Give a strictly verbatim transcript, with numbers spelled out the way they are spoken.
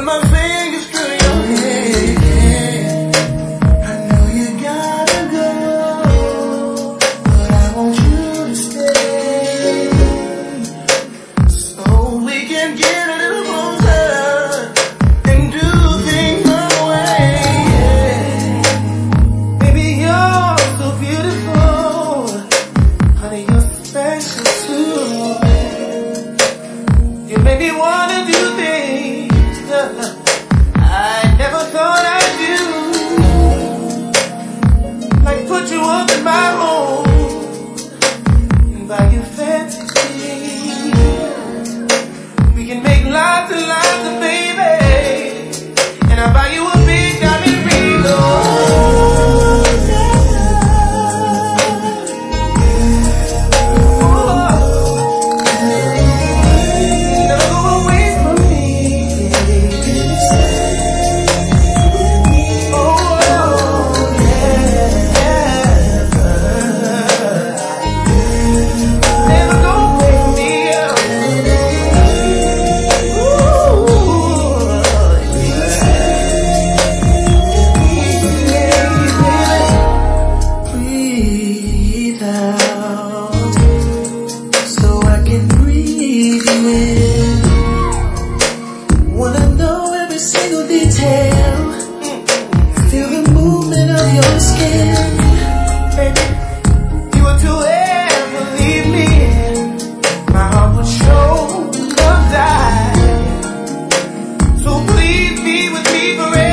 run my fingers through your hair. I know you gotta go, but I want you to stay, so we can get a little closer and do things my way. Yeah. Baby, you're so beautiful, honey, you're special too. You make me wanna do things uh, I never thought I'd do, like put you up in my home and buy you fancy things. We can make lots and lots of babies, and I'll buy you a big diamond ring. Oh, so please be with me forever.